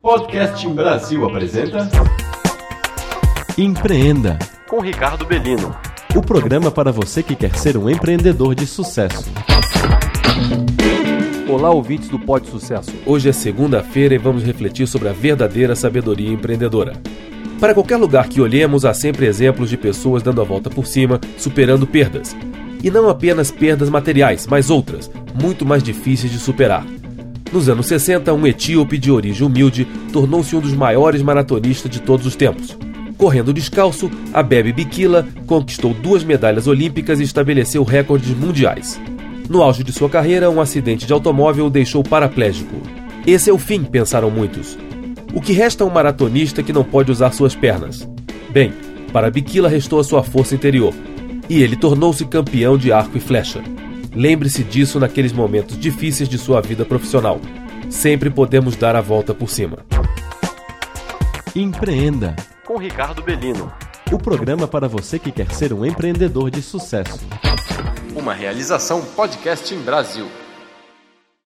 Podcast Brasil apresenta Empreenda, com Ricardo Bellino. o programa para você que quer ser um empreendedor de sucesso. Olá, ouvintes do Pod Sucesso. Hoje é segunda-feira e vamos refletir sobre a verdadeira sabedoria empreendedora. Para qualquer lugar que olhemos, há sempre exemplos de pessoas dando a volta por cima, superando perdas. E não apenas perdas materiais, mas outras, muito mais difíceis de superar. Nos anos 60, um etíope de origem humilde tornou-se um dos maiores maratonistas de todos os tempos. Correndo descalço, Abebe Bikila conquistou 2 medalhas olímpicas e estabeleceu recordes mundiais. No auge de sua carreira, um acidente de automóvel o deixou paraplégico. Esse é o fim, pensaram muitos. O que resta a um maratonista que não pode usar suas pernas? Bem, para Bikila restou a sua força interior. E ele tornou-se campeão de arco e flecha. Lembre-se disso naqueles momentos difíceis de sua vida profissional. Sempre podemos dar a volta por cima. Empreenda, Com Ricardo Bellino. o programa para você que quer ser um empreendedor de sucesso. Uma realização Podcast Brasil.